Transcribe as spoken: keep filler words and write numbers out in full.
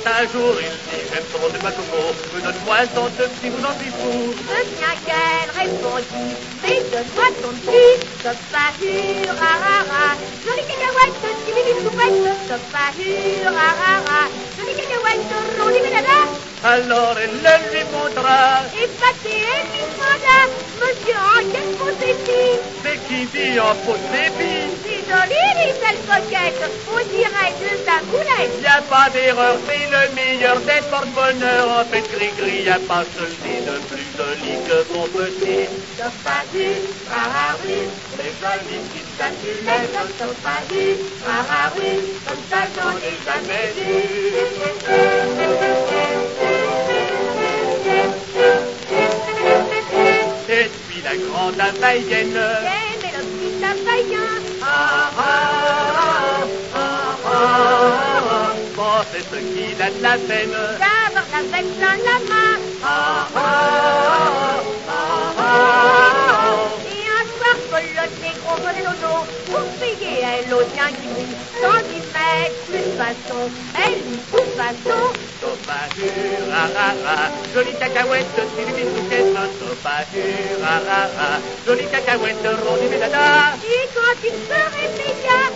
un jour il dit j'aime trop de coco, donne-moi son deux petits vous en suis fou. Eh bien qu'elle répondit, mais donne-moi ton petit topahur, rarara. Jolie cacahuète, tibili soupette, topahur, rarara. Jolie cacahuète, rondi médada. Alors elle le lui montra, Et pâté et lui demanda, monsieur en quelle possession? c'est qui dit en fausse débit. C'est joli les belles coquettes, on dirait de sa boulette. Y a pas d'erreur, c'est le meilleur des porte-bonheur. En fait gris-gris, y a pas celui de plus joli que mon petit. Topahur, rarari, Les jolies petites statuettes, topahur, rarari, comme ça j'en ai jamais vu. et puis la grande Havaïenne. Eh, mais le petit Havaïen, Ah, ah, ah, ah, ah, bon, c'est ce qu'il a de la peine. d'avoir la bête dans la main. Ah, ah, ah, ah, Et un soir, Polotte et gros bonnet dodo, pour payer elle au tien qui dit, sans y mettre plus de façon, elle dit plus de façon. Topahur, ah, ah, ah, jolie cacahuète, tibili souquette. Topahur, ah, ah, ah, jolie cacahuète, rondie médada. Et quand il se réveilla,